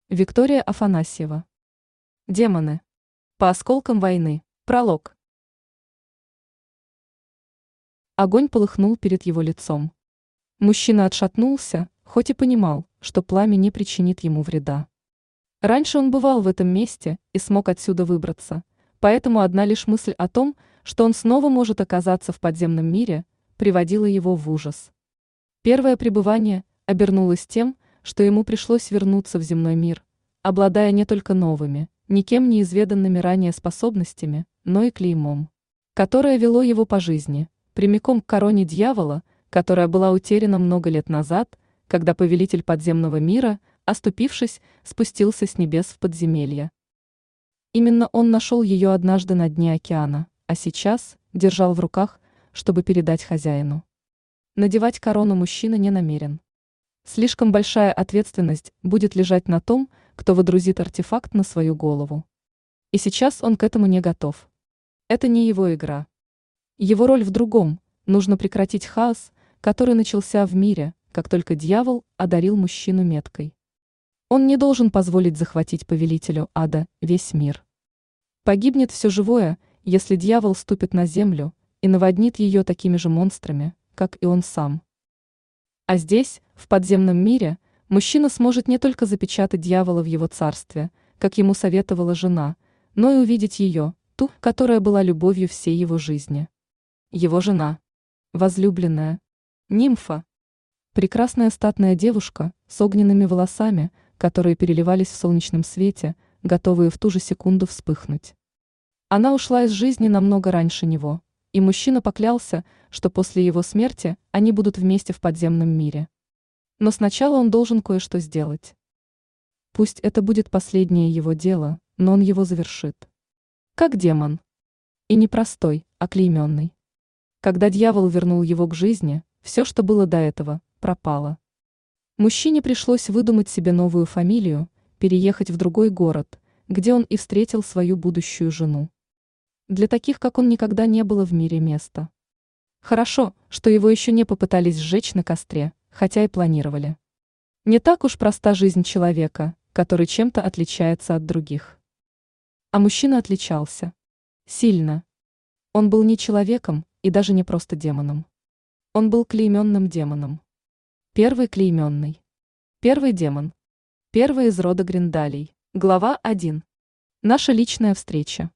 Виктория Афанасьева. Демоны. По осколкам войны. Пролог. Огонь полыхнул перед его лицом. Мужчина отшатнулся, хоть и понимал, что пламя не причинит ему вреда. Раньше он бывал в этом месте и смог отсюда выбраться, поэтому одна лишь мысль о том, что он снова может оказаться в подземном мире, приводила его в ужас. Первое пребывание обернулось тем, что ему пришлось вернуться в земной мир, обладая не только новыми, никем не изведанными ранее способностями, но и клеймом, которое вело его по жизни, прямиком к короне дьявола, которая была утеряна много лет назад, когда повелитель подземного мира, оступившись, спустился с небес в подземелье. Именно он нашел ее однажды на дне океана, а сейчас держал в руках, чтобы передать хозяину. Надевать корону мужчина не намерен. Слишком большая ответственность будет лежать на том, кто водрузит артефакт на свою голову. И сейчас он к этому не готов. Это не его игра. Его роль в другом. Нужно прекратить хаос, который начался в мире, как только дьявол одарил мужчину меткой. Он не должен позволить захватить повелителю ада весь мир. Погибнет все живое, если дьявол ступит на землю и наводнит ее такими же монстрами, как и он сам. А здесь, в подземном мире, мужчина сможет не только запечатать дьявола в его царстве, как ему советовала жена, но и увидеть ее, ту, которая была любовью всей его жизни. Его жена. Возлюбленная. Нимфа. Прекрасная статная девушка с огненными волосами, которые переливались в солнечном свете, готовые в ту же секунду вспыхнуть. Она ушла из жизни намного раньше него, и мужчина поклялся, что после его смерти они будут вместе в подземном мире. Но сначала он должен кое-что сделать. Пусть это будет последнее его дело, но он его завершит. Как демон. И не простой, а клейменный. Когда дьявол вернул его к жизни, все, что было до этого, пропало. Мужчине пришлось выдумать себе новую фамилию, переехать в другой город, где он и встретил свою будущую жену. Для таких, как он, никогда не было в мире места. Хорошо, что его еще не попытались сжечь на костре, хотя и планировали. Не так уж проста жизнь человека, который чем-то отличается от других. А мужчина отличался. Сильно. Он был не человеком и даже не просто демоном. Он был клейменным демоном. Первый клейменный. Первый демон. Первый из рода Гриндалей. Глава 1. Наша личная встреча.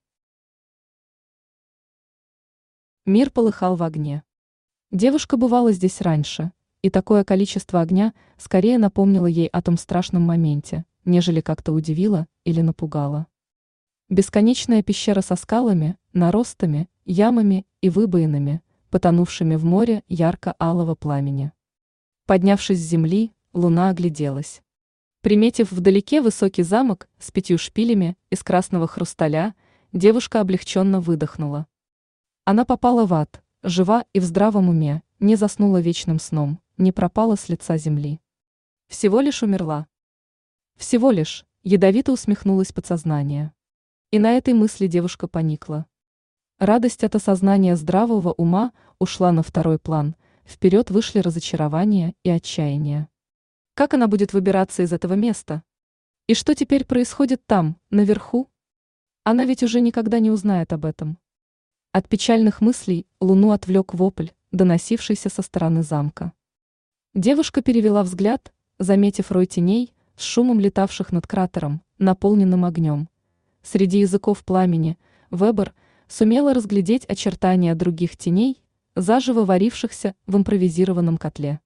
Мир полыхал в огне. Девушка бывала здесь раньше, и такое количество огня скорее напомнило ей о том страшном моменте, нежели как-то удивило или напугало. Бесконечная пещера со скалами, наростами, ямами и выбоинами, потонувшими в море ярко-алого пламени. Поднявшись с земли, луна огляделась. Приметив вдалеке высокий замок с 5 шпилями из красного хрусталя, девушка облегченно выдохнула. Она попала в ад, жива и в здравом уме, не заснула вечным сном, не пропала с лица земли. Всего лишь умерла. Всего лишь, ядовито усмехнулось подсознание. И на этой мысли девушка поникла. Радость от осознания здравого ума ушла на второй план, вперед вышли разочарование и отчаяние. Как она будет выбираться из этого места? И что теперь происходит там, наверху? Она ведь уже никогда не узнает об этом. От печальных мыслей луну отвлек вопль, доносившийся со стороны замка. Девушка перевела взгляд, заметив рой теней, с шумом летавших над кратером, наполненным огнем. Среди языков пламени Вебер сумела разглядеть очертания других теней, заживо варившихся в импровизированном котле.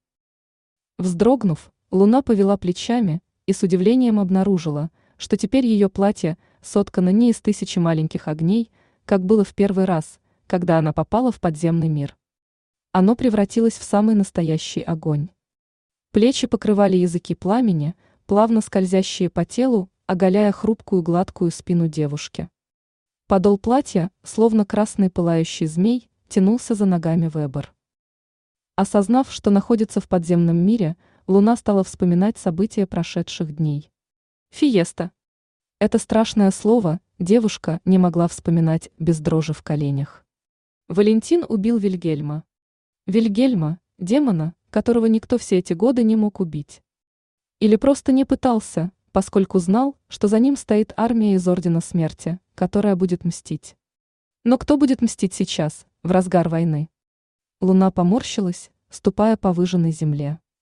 Вздрогнув, луна повела плечами и с удивлением обнаружила, что теперь ее платье соткано не из 1000 маленьких огней, как было в первый раз, когда она попала в подземный мир. Оно превратилось в самый настоящий огонь. Плечи покрывали языки пламени, плавно скользящие по телу, оголяя хрупкую гладкую спину девушки. Подол платья, словно красный пылающий змей, тянулся за ногами Вебер. Осознав, что находится в подземном мире, луна стала вспоминать события прошедших дней. Фиеста. Это страшное слово девушка не могла вспоминать без дрожи в коленях. Валентин убил Вильгельма. Вильгельма, демона, которого никто все эти годы не мог убить. Или просто не пытался, поскольку знал, что за ним стоит армия из Ордена Смерти, которая будет мстить. Но кто будет мстить сейчас, в разгар войны? Луна поморщилась, ступая по выжженной земле.